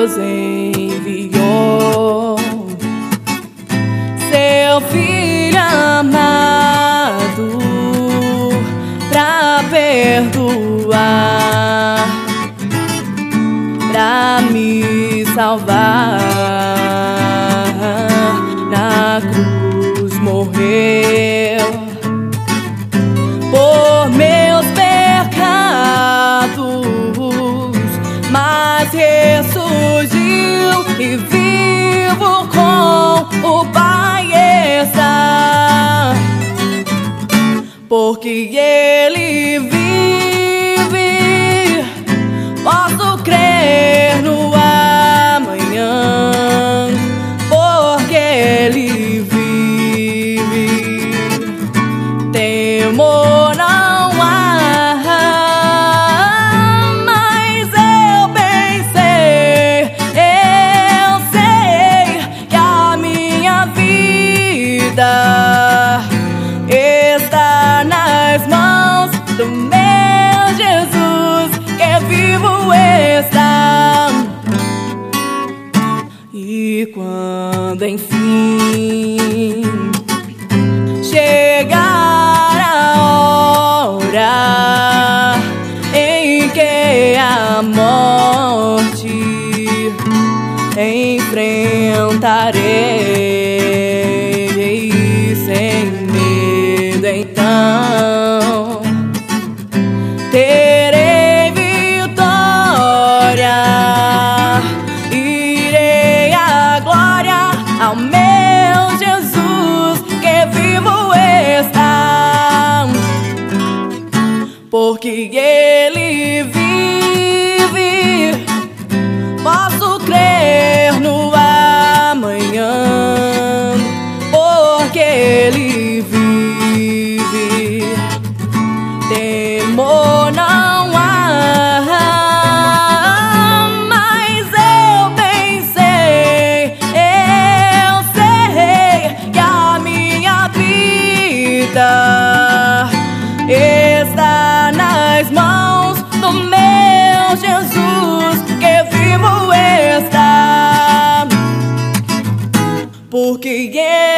Deus enviou seu Filho amado pra perdoar, pra me salvar. Na cruz morreu por meus pecados, mas ressurgiu e vivo com o Pai está. Porque Ele vive, posso crer no amanhã. Porque Ele vive, temor não há. Mas eu bem sei, eu sei que a minha vida está nas mãos do meu Jesus, que vivo está. E quando enfim chegar a hora em que a morte enfrentarei sem medo, então terei vitória. Irei à glória ao meu Jesus, que vivo está. Porque Ele vive, posso crer no amanhã. Porque Ele vive, temor não há. Mas eu bem sei, eu sei que a minha vida está nas mãos do meu Jesus, que vivo está. Porque